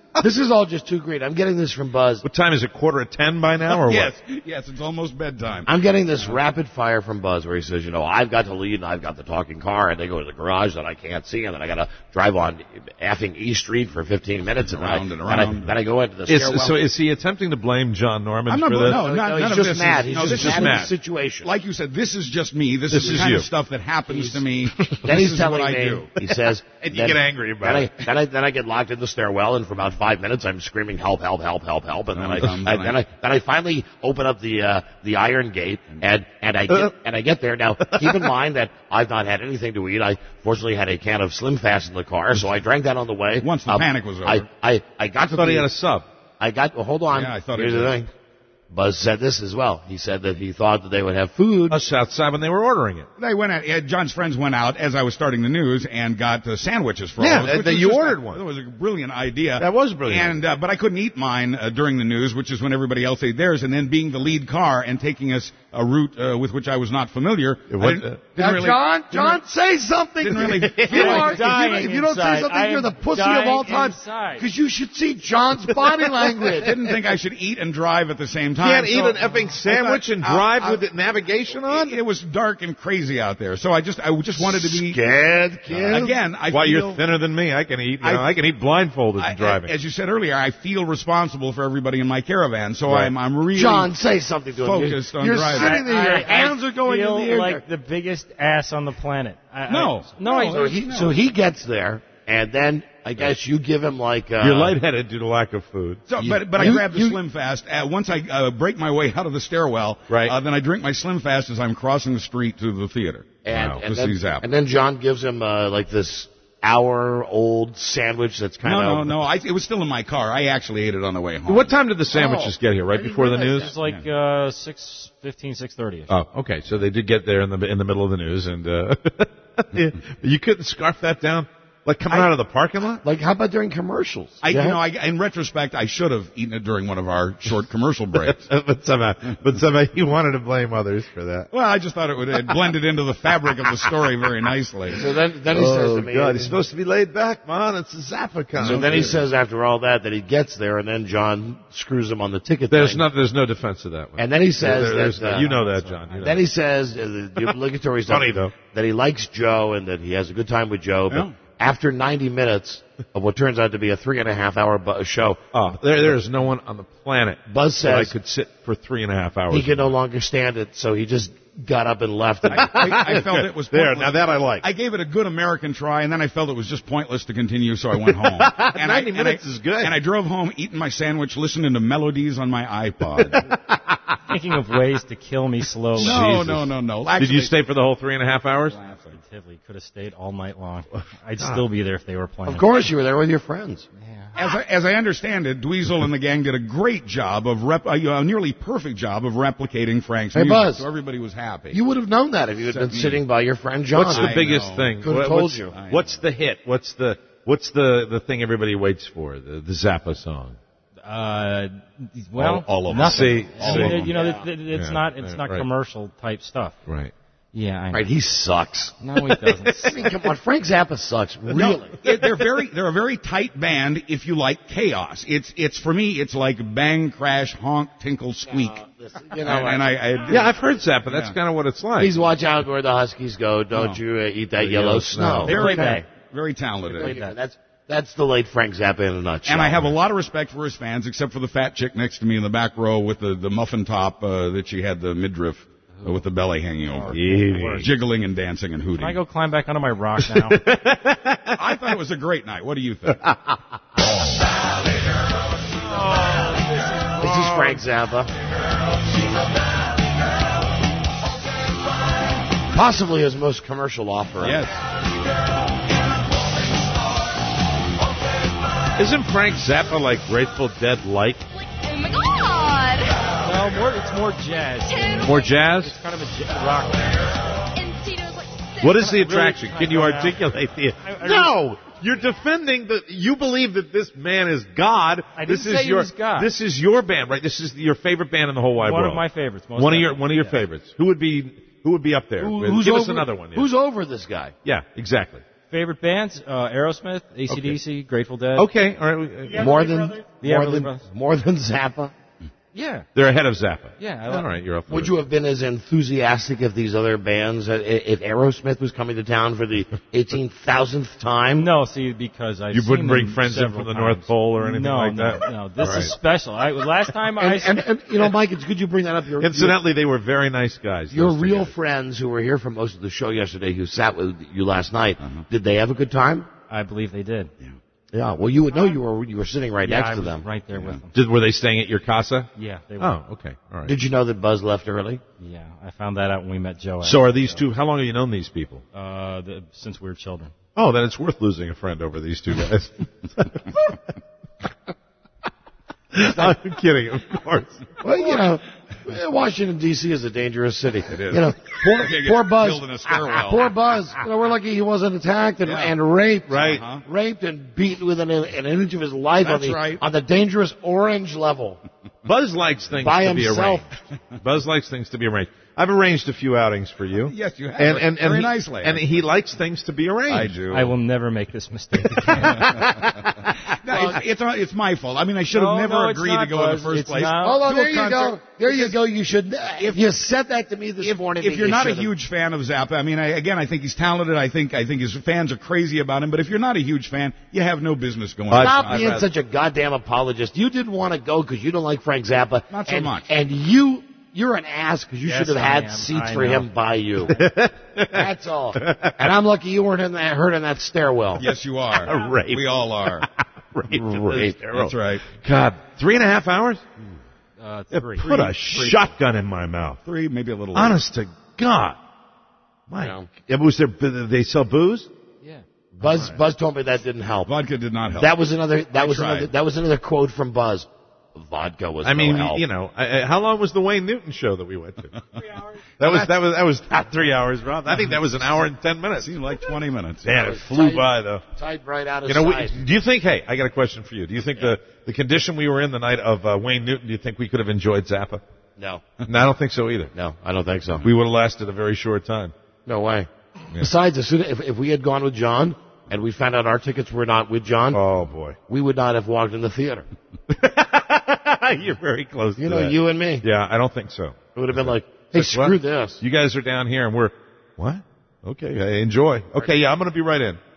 is all just too great. I'm getting this from Buzz. What time is it? 9:45 by now, or yes, what? Yes, it's almost bedtime. I'm getting this rapid fire from Buzz where he says, I've got to lead and I've got the talking car, and they go to the garage that I can't see, and then I got to drive on effing E Street for 15 minutes, and then I go into the stairwell. So is he attempting to blame John Norman for this? No, none he's of just this. mad. He's This just is mad at the situation. Like you said, this is just me. This is the kind of stuff that happens to me. Then this he's is telling what me, I do. he says, and you get angry about it. Then I get locked in the stairwell, and for about 5 minutes I'm screaming, help, help, help, help, help, and then I finally open up the iron gate, and I get there. Now, keep in mind that I've not had anything to eat. I fortunately had a can of Slim Fast in the car, so I drank that on the way. Once the panic was over. I got to thought he had a sub. Hold on. Yeah, I thought Here's the thing. Buzz said this as well. He said that he thought that they would have food. Us outside when they were ordering it. They went out. John's friends went out as I was starting the news and got sandwiches for all of us. Yeah, you ordered one. It was a brilliant idea. That was brilliant. And but I couldn't eat mine during the news, which is when everybody else ate theirs. And then being the lead car and taking us a route with which I was not familiar. John, say something. Didn't really. If you don't say something, you're the pussy of all time. Because you should see John's body language. Didn't think I should eat and drive at the same time. Can't eat an effing sandwich and drive with navigation on? It was dark and crazy out there, so I just wanted to be scared, kid. Again, you're thinner than me. I can eat. I can eat blindfolded and driving. As you said earlier, I feel responsible for everybody in my caravan, so I'm really John, say something to him. Focused on you're driving. Sitting there, your hands are going in the air. I feel like the biggest ass on the planet. So he gets there, and then I guess you give him like... You're lightheaded due to lack of food. So, but I grab the Slim Fast. Once I break my way out of the stairwell, then I drink my Slim Fast as I'm crossing the street to the theater. And then John gives him like this hour-old sandwich that's kind of... No. It was still in my car. I actually ate it on the way home. What time did the sandwiches get here? Right before the news? It's like 6:15, 6:30. Oh, okay. So they did get there in the middle of the news, and you couldn't scarf that down. Like coming out of the parking lot? Like, how about during commercials? In retrospect, I should have eaten it during one of our short commercial breaks. but somehow you wanted to blame others for that. Well, I just thought it blended into the fabric of the story very nicely. So then he says to me... God, he's supposed to be laid back, man. It's a Zappa. So then he says after all that he gets there, and then John screws him on the ticket. There's no defense to that one. And then he says you know that, John. Then he says the obligatory stuff funny, though. that he likes Joe and that he has a good time with Joe, after 90 minutes of what turns out to be a 3.5-hour show. There's no one on the planet Buzz says I could sit for 3.5 hours. He could no longer stand it, so he just got up and left. I felt it was there. pointless. Now that I like. I gave it a good American try, and then I felt it was just pointless to continue, so I went home. 90 minutes is good. And I drove home, eating my sandwich, listening to melodies on my iPod. Thinking of ways to kill me slowly. No. Actually, did you stay for the whole 3.5 hours? Positively, could have stayed all night long. I'd still be there if they were playing. Of course, you were there with your friends. As I understand it, Dweezil and the gang did a great job of a nearly perfect job of replicating Frank's music, Buzz, so everybody was happy. You would have known that if you had been sitting by your friend John. What's the biggest thing? Could have told you. What's the hit? What's the thing everybody waits for? The Zappa song. Well, all of nothing. them. You know, it's not commercial type stuff. Right. Yeah, I know. Right, he sucks. No, he doesn't. I mean, come on, Frank Zappa sucks. Really? No, they're a very tight band if you like chaos. It's for me, it's like bang, crash, honk, tinkle, squeak. I've heard Zappa. That's kind of what it's like. Please watch out where the Huskies go. Don't you eat that yellow snow. Very talented. That's the late Frank Zappa in a nutshell. And I have a lot of respect for his fans, except for the fat chick next to me in the back row with the muffin top that she had the midriff with the belly hanging over. Jiggling and dancing and hooting. Can I go climb back onto my rock now? I thought it was a great night. What do you think? This is Frank Zappa. Possibly his most commercial offer. Yes. Isn't Frank Zappa like Grateful Dead-like? Oh my God! Well, it's more jazz. More jazz? It's kind of a rock. What is the attraction? Can you articulate the... No! You're defending you believe that this man is God. I didn't say he was God. This is your band, right? This is your favorite band in the whole wide world. One of my favorites. One of your favorites. Who would be up there? Give us another one. Who's over this guy? Yeah, exactly. Favorite bands? Aerosmith, AC/DC, Grateful Dead. Okay, all right. More than Zappa? Yeah. They're ahead of Zappa. Yeah. All right, you're up for Would you have been as enthusiastic if these other bands, if Aerosmith was coming to town for the 18,000th time? No, see, because You wouldn't bring friends in from the North Pole or anything like that? No, this is special. Last time And Mike, it's good you bring that up. Incidentally, they were very nice guys. Your real friends who were here for most of the show yesterday, who sat with you last night, did they have a good time? I believe they did. Yeah, well, you would know you were sitting right next to them. Right there with them. Were they staying at your casa? Yeah, they were. Oh, okay. All right. Did you know that Buzz left early? Yeah, I found that out when we met Joe. So are these two, how long have you known these people? Since we were children. Oh, then it's worth losing a friend over these two guys. I'm kidding, of course. Well, Washington, D.C. is a dangerous city. It is. Poor Buzz. Killed in a stairwell. Poor Buzz. We're lucky he wasn't attacked and raped. Right. Raped and beaten within an inch of his life on the dangerous orange level. Buzz likes things By to be himself. arranged. Buzz likes things to be arranged. I've arranged a few outings for you. Yes, you have. Very nicely. And he likes things to be arranged. I do. I will never make this mistake again. It's my fault. I mean, I should have never agreed to go in the first place. Oh, there you go. There you go. You should. If you said that to me this morning, if you're not a huge fan of Zappa, I mean, I think he's talented. I think his fans are crazy about him. But if you're not a huge fan, you have no business going. Stop being such a goddamn apologist. You didn't want to go because you don't like Frank Zappa. Not so much. And you're an ass because you should have had seats for him by you. That's all. And I'm lucky you weren't hurt in that stairwell. Yes, you are. Rape. We all are. Rape. That's right. God, 3.5 hours? 3. Put a shotgun in my mouth. 3, maybe a little. Honest to God. They sell booze? Yeah. Buzz told me that didn't help. Vodka did not help. That was another quote from Buzz. Vodka was no help. How long was the Wayne Newton show that we went to? 3 hours. That was not 3 hours, Rob. I think that was an hour and 10 minutes. Seemed like 20 minutes. Man, it flew by though. Tied right out of sight. Do you think? Hey, I got a question for you. Do you think the condition we were in the night of Wayne Newton? Do you think we could have enjoyed Zappa? No. No, I don't think so either. No, I don't think so. We would have lasted a very short time. No way. Yeah. Besides, if we had gone with John and we found out our tickets were not with John, oh boy, we would not have walked in the theater. You're very close to that. You and me. Yeah, I don't think so. It would have been like, hey, screw this. You guys are down here and we're, what? Okay, enjoy. Okay, yeah, I'm going to be right in.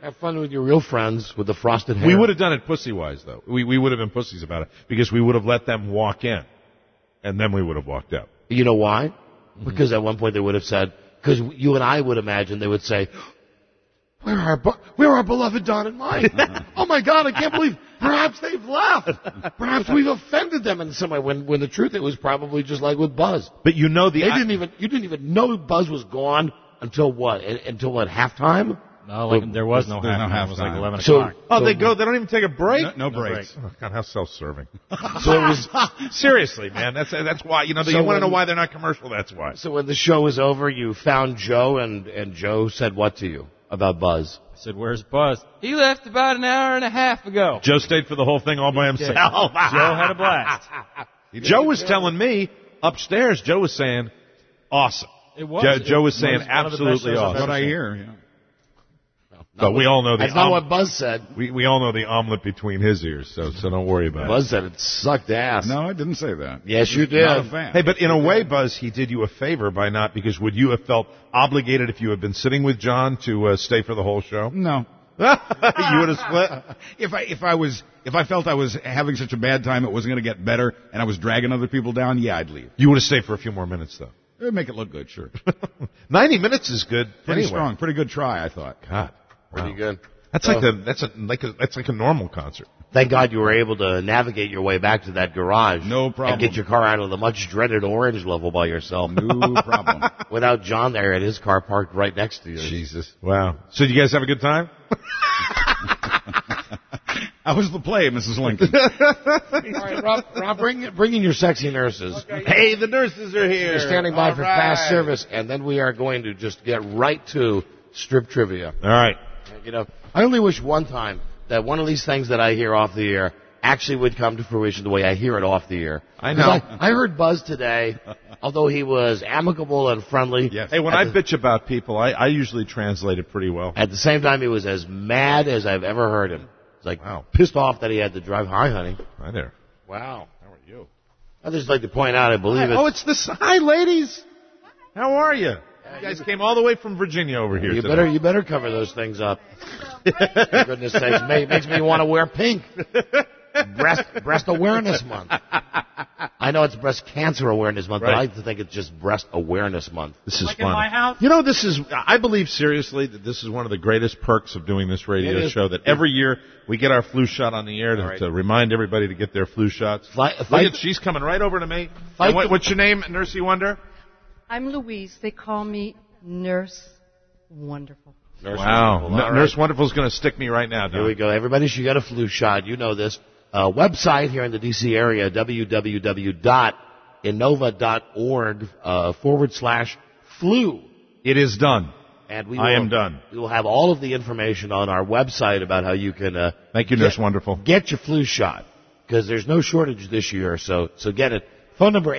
Have fun with your real friends with the frosted hair. We would have done it pussy-wise, though. We would have been pussies about it because we would have let them walk in, and then we would have walked out. You know why? Because at one point they would have said, because you and I would imagine they would say, where are beloved Don and Mike? Oh my God, I can't believe, perhaps they've left. Perhaps we've offended them in some way, when the truth it was probably just like with Buzz. But you know you didn't even know Buzz was gone until what? Until what, halftime? No, there was no halftime. It was like 11 o'clock. They go, they don't even take a break? No breaks. Oh, God, how self-serving. So it was, seriously, man, that's why, you want to know why they're not commercial, that's why. So when the show was over, you found Joe, and Joe said what to you about Buzz? I said, where's Buzz? He left about an hour and a half ago. Joe stayed for the whole thing all by himself. Joe had a blast. Joe was telling me upstairs, Joe was saying, awesome. It was. Joe was saying absolutely awesome. What I hear, yeah. But we all know that's not what Buzz said. We all know the omelet between his ears, so don't worry about it. Buzz said it sucked ass. No, I didn't say that. Yes, you did. Not a fan. Hey, but in a way, Buzz, he did you a favor by not, because would you have felt obligated if you had been sitting with John to stay for the whole show? No. You would have split? If I felt I was having such a bad time, it wasn't going to get better, and I was dragging other people down, yeah, I'd leave. You would have stayed for a few more minutes, though. It would make it look good, sure. 90 minutes is good. Pretty strong. Pretty good try, I thought. God. Pretty good. That's like a normal concert. Thank God you were able to navigate your way back to that garage. No problem. And get your car out of the much dreaded orange level by yourself. No problem. Without John there at his car parked right next to you. Jesus. Wow. So did you guys have a good time? How was the play, Mrs. Lincoln? All right, Rob, bring in your sexy nurses. Okay. Hey, the nurses are here. They're standing by for fast service, and then we are going to just get right to strip trivia. All right. I only wish one time that one of these things that I hear off the air actually would come to fruition the way I hear it off the air. I know. I heard Buzz today, although he was amicable and friendly. Yes. Hey, when I bitch about people, I usually translate it pretty well. At the same time, he was as mad as I've ever heard him. It's like, pissed off that he had to drive. Hi, honey. Hi there. Wow. How are you? I'd just like to point out, I believe it. Oh, it's this. Hi, ladies. How are you? You guys came all the way from Virginia over here. You better cover those things up. For goodness sakes, makes me want to wear pink. Breast Awareness Month. I know it's Breast Cancer Awareness Month, but I like to think it's just Breast Awareness Month. This is like fun. In my house? I believe seriously that this is one of the greatest perks of doing this radio show, that every year we get our flu shot on the air to remind everybody to get their flu shots. She's coming right over to me. What's your name, Nursey Wonder? I'm Louise. They call me Nurse Wonderful. Wow. Nurse Wonderful's going to stick me right now. Here we go. Everybody should get a flu shot. You know this. Website here in the D.C. area, www.innova.org/flu. It is done. And I am done. We will have all of the information on our website about how you can thank you, Nurse Wonderful. Get your flu shot, because there's no shortage this year, so get it. Phone number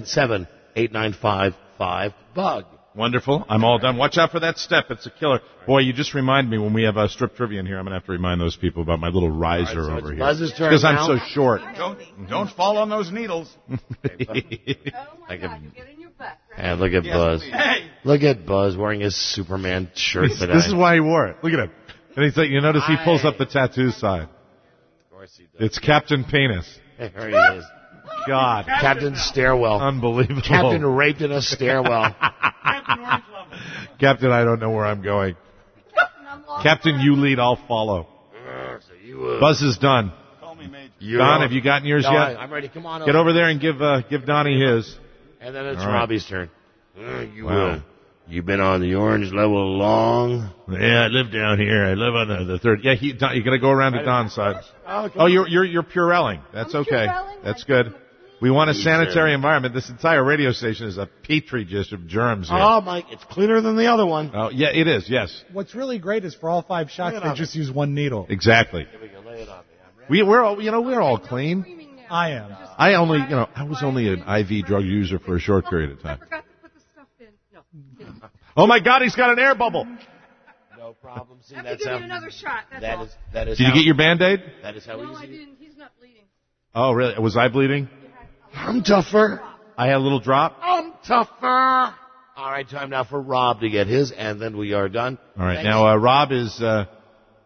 877-895-5-BUG. Wonderful. I'm all done. Watch out for that step. It's a killer. Boy, you just remind me when we have a strip trivia in here, I'm going to have to remind those people about my little riser over here. Buzz's turn because now. I'm so short. Don't fall on those needles. Oh my God, you get in your butt. Right? And look at Buzz. Hey. Look at Buzz wearing his Superman shirt today. This is why he wore it. Look at him. And he's like, you notice he pulls up the tattoo side. Of course he does. It's Captain Penis. There he is. God. Captain Stairwell. Unbelievable. Captain raped in a stairwell. Captain, I don't know where I'm going. Captain, you lead, I'll follow. Buzz is done. Call me Major. Don, have you gotten yours yet? I'm ready. Come on Get over there and give Donnie his. And then it's All right. Robbie's turn. You been on the orange level long? Yeah, I live down here. I live on the third. Yeah, you got to go around to Don's side. Oh, you're Purelling. That's okay. That's good. We want a sanitary environment. This entire radio station is a petri dish of germs here. Oh, Mike, it's cleaner than the other one. Oh, yeah, it is. Yes. What's really great is for all 5 shots, they just use one needle. Exactly. Here we go. Lay it on me. We're all clean. I am. I was only an IV drug user for a short period of time. I forgot to put the stuff in. No. Oh my God, he's got an air bubble. No problem. See, I have to give it another shot. That's all. That is. Did you get your Band-Aid? That is how No, easy. I didn't. He's not bleeding. Oh, really? Was I bleeding? I'm tougher. I had a little drop. I'm tougher. All right, time now for Rob to get his, and then we are done. All right, now Rob is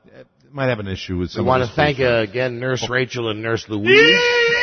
might have an issue with We some. want of to these thank again Nurse Rachel and Nurse Louise.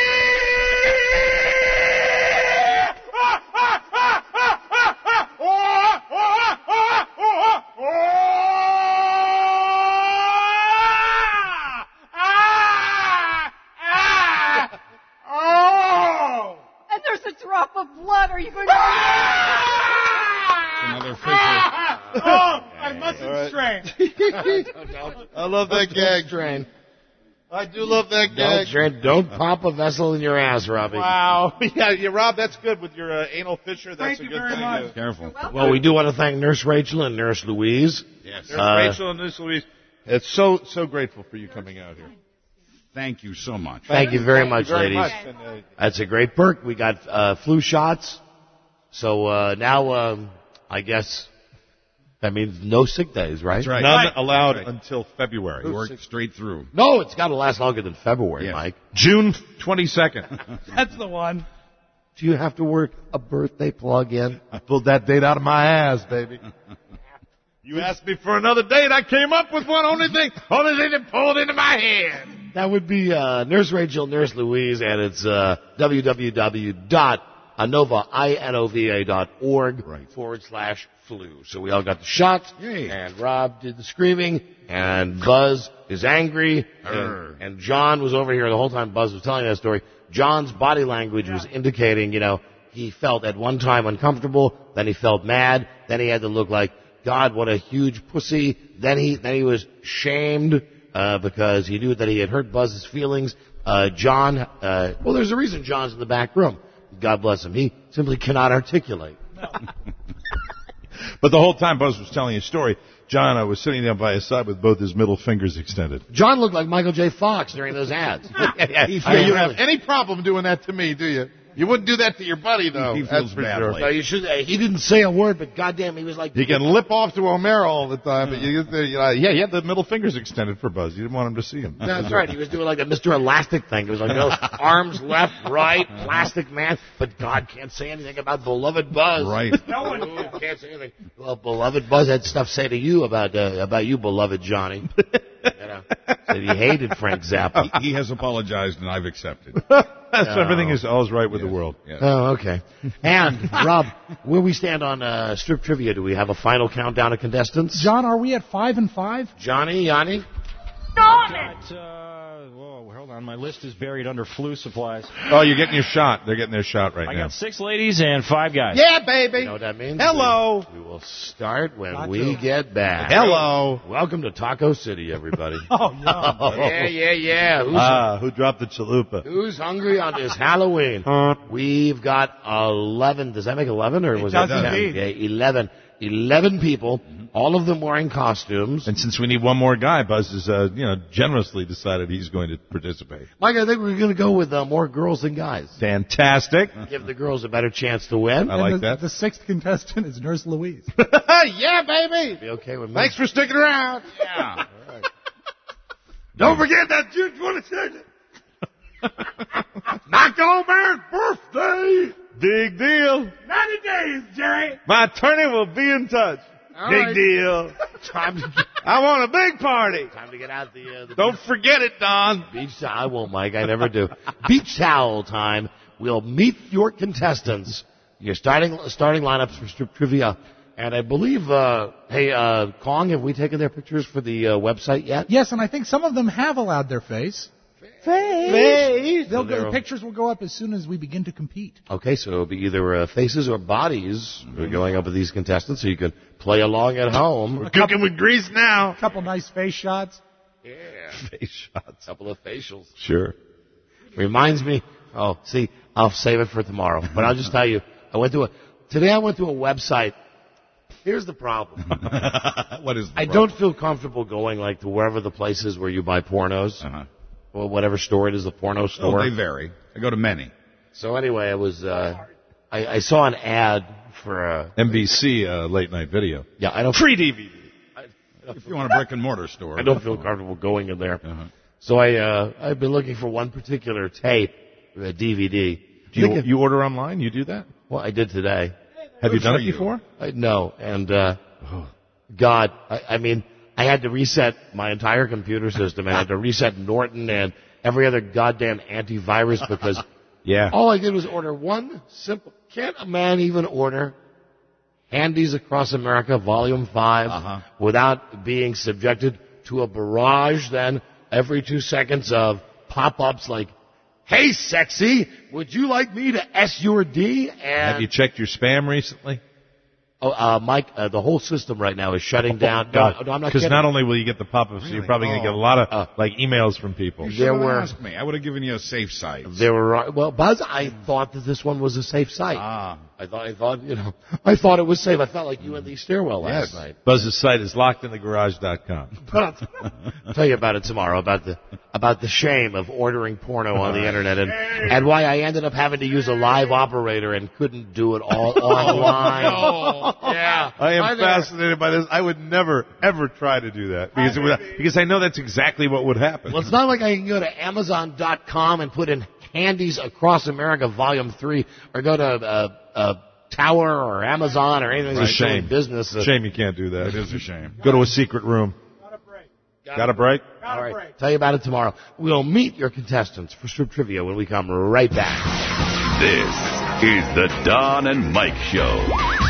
And there's a drop of blood. Are you going to... Another fisher. I mustn't strain. I love that gag. Strain. I do love that gag. Don't pop a vessel in your ass, Robbie. Wow. Yeah, Rob, that's good with your anal fissure. That's Thank a you good very thing. much. Careful. Well, we do want to thank Nurse Rachel and Nurse Louise. Yes. Nurse Rachel and Nurse Louise. It's so grateful for you coming out here. Thank you so much. Thank you very much, very ladies. much. And, That's a great perk. We got flu shots. So now, I guess that means no sick days, right? That's right. none allowed until February. We worked straight through. No, it's got to last longer than February, Yes. Mike. June 22nd. That's the one. Do you have to work a birthday plug-in? I pulled that date out of my ass, baby. You asked me for another date. I came up with one. Only thing that pulled into my head. That would be Nurse Rachel, Nurse Louise, and it's www.inova.org/flu. So we all got the shots, and Rob did the screaming, and Buzz is angry, and John was over here the whole time Buzz was telling that story. John's body language was indicating, he felt at one time uncomfortable, then he felt mad, then he had to look like, God, what a huge pussy. Then he was shamed because he knew that he had hurt Buzz's feelings. John, there's a reason John's in the back room. God bless him. He simply cannot articulate. But the whole time Buzz was telling his story, John was sitting there by his side with both his middle fingers extended. John looked like Michael J. Fox during those ads. You have any problem doing that to me, do you? You wouldn't do that to your buddy, though. He feels badly. No, you should. He didn't say a word, but goddamn, he was like. You can lip off to O'Mara all the time, but you had the middle fingers extended for Buzz. You didn't want him to see him. That's right. He was doing like a Mr. Elastic thing. It was like arms left, right, plastic man. But God can't say anything about beloved Buzz. Right. No one can't say anything. Well, beloved Buzz had stuff to say to you about you, beloved Johnny. Said he hated Frank Zappa. He has apologized, and I've accepted. So everything is all's right with the world. Yes. Oh, okay. And, Rob, where we stand on strip trivia, do we have a final countdown of contestants? John, are we at 5 and 5? Johnny, Yanni? Hold on. My list is buried under flu supplies. Oh, you're getting your shot. They're getting their shot right I now. got 6 ladies and 5 guys. Yeah, baby. You know what that means? Hello. We will start when we get back. Hello. Welcome to Taco City, everybody. Yeah. Who dropped the chalupa? Who's hungry on this Halloween? We've got 11. Does that make 11 or was does that 10? indeed. Yeah, 11. 11 people, all of them wearing costumes. And since we need one more guy, Buzz has, generously decided he's going to participate. Mike, I think we're going to go with more girls than guys. Fantastic. Give the girls a better chance to win. I like And that. The sixth contestant is Nurse Louise. Yeah, baby. Be okay with me. Thanks for sticking around. Yeah. Don't forget that June 22nd. Knock on Bear's birthday. Big deal. 90 days, Jerry. My attorney will be in touch. Big right. deal. I want a big party. Time to get out the Don't forget it, Don. beach towel. I won't, Mike. I never do. Beach towel time. We'll meet your contestants. Your starting lineups for strip trivia. And I believe, Kong, have we taken their pictures for the website yet? Yes, and I think some of them have allowed their face. Face. The pictures will go up as soon as we begin to compete. Okay, so it'll be either faces or bodies going up with these contestants, so you can play along at home. We're cooking with grease now. A couple nice face shots. Yeah. Face shots. Couple of facials. Sure. Reminds me. Oh, see, I'll save it for tomorrow. But I'll just tell you, today I went to a website. Here's the problem. What is the I problem? don't feel comfortable going to wherever the place is where you buy pornos. Uh-huh. Or whatever store it is, the porno store. Oh, they vary. I go to many. So anyway, I was, I saw an ad for NBC late night video. Yeah, I don't. Free DVD. If you want a brick and mortar store. I don't feel comfortable going in there. Uh-huh. So I've been looking for one particular tape, a DVD. Do you order online? You do that? Well, I did today. Have you done it you. before? No, and God, I mean, I had to reset my entire computer system. I had to reset Norton and every other goddamn antivirus because all I did was order one simple. Can't a man even order Handies Across America Volume 5 without being subjected to a barrage then every 2 seconds of pop-ups like, "Hey, sexy, would you like me to S your D?" And have you checked your spam recently? Oh, Mike, the whole system right now is shutting down. No, I'm not Because kidding. not only will you get the pop-ups, you're probably going to get a lot of emails from people. You should have asked me. I would have given you a safe site. Well, Buzz, I thought that this one was a safe site. I thought it was safe. I felt like you in the stairwell last night. Buzz's site is lockedinthegarage.com. But I'll tell you about it tomorrow, about the shame of ordering porno on the internet and why I ended up having to use a live operator and couldn't do it all online. Yeah. I am fascinated by this. I would never, ever try to do that because I know that's exactly what would happen. Well, it's not like I can go to Amazon.com and put in Handies Across America Volume 3 or go to Tower or Amazon or anything It's a shame. Business. Shame you can't do that. It is a shame. Go to a secret room. Got a break? All right. Tell you about it tomorrow. We'll meet your contestants for Strip Trivia when we come right back. This is the Don and Mike Show.